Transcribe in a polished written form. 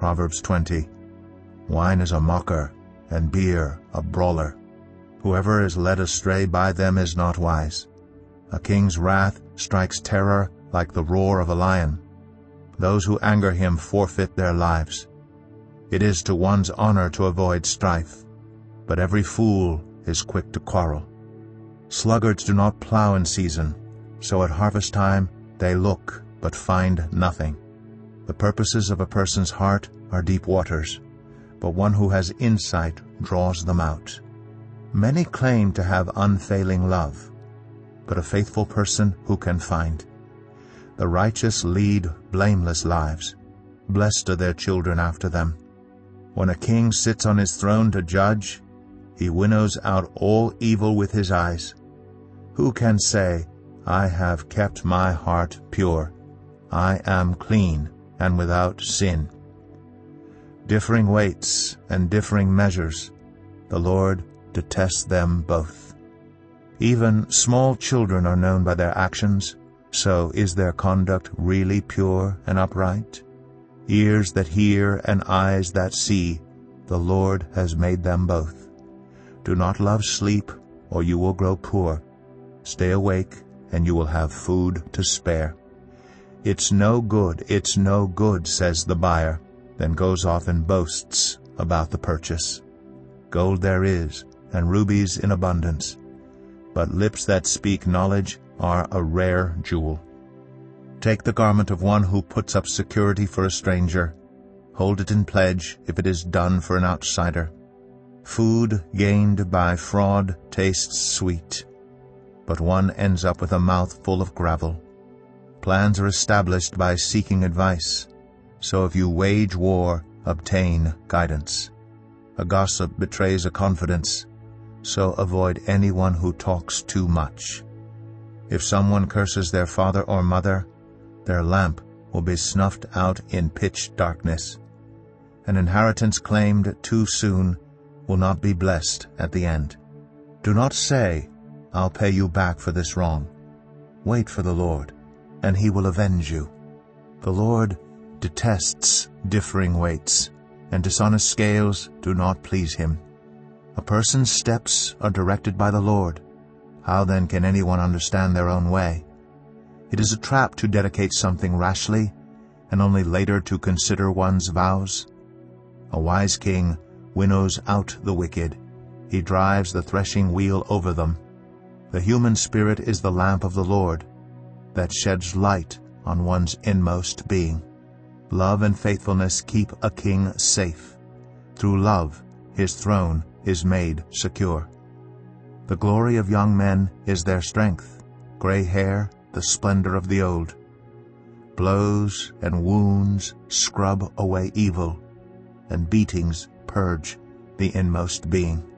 Proverbs 20. Wine is a mocker, and beer a brawler. Whoever is led astray by them is not wise. A king's wrath strikes terror like the roar of a lion. Those who anger him forfeit their lives. It is to one's honor to avoid strife, but every fool is quick to quarrel. Sluggards do not plow in season, so at harvest time they look but find nothing. The purposes of a person's heart are deep waters, but one who has insight draws them out. Many claim to have unfailing love, but a faithful person who can find? The righteous lead blameless lives. Blessed are their children after them. When a king sits on his throne to judge, he winnows out all evil with his eyes. Who can say, I have kept my heart pure, I am clean and without sin? Differing weights and differing measures, the Lord detests them both. Even small children are known by their actions, so is their conduct really pure and upright? Ears that hear and eyes that see, the Lord has made them both. Do not love sleep, or you will grow poor. Stay awake, and you will have food to spare. It's no good, says the buyer, then goes off and boasts about the purchase. Gold there is, and rubies in abundance, but lips that speak knowledge are a rare jewel. Take the garment of one who puts up security for a stranger. Hold it in pledge if it is done for an outsider. Food gained by fraud tastes sweet, but one ends up with a mouth full of gravel. Plans are established by seeking advice, so if you wage war, obtain guidance. A gossip betrays a confidence, so avoid anyone who talks too much. If someone curses their father or mother, their lamp will be snuffed out in pitch darkness. An inheritance claimed too soon will not be blessed at the end. Do not say, I'll pay you back for this wrong. Wait for the Lord, and he will avenge you. The Lord detests differing weights, and dishonest scales do not please him. A person's steps are directed by the Lord. How then can anyone understand their own way? It is a trap to dedicate something rashly, and only later to consider one's vows. A wise king winnows out the wicked. He drives the threshing wheel over them. The human spirit is the lamp of the Lord, that sheds light on one's inmost being. Love and faithfulness keep a king safe. Through love, his throne is made secure. The glory of young men is their strength, gray hair the splendor of the old. Blows and wounds scrub away evil, and beatings purge the inmost being.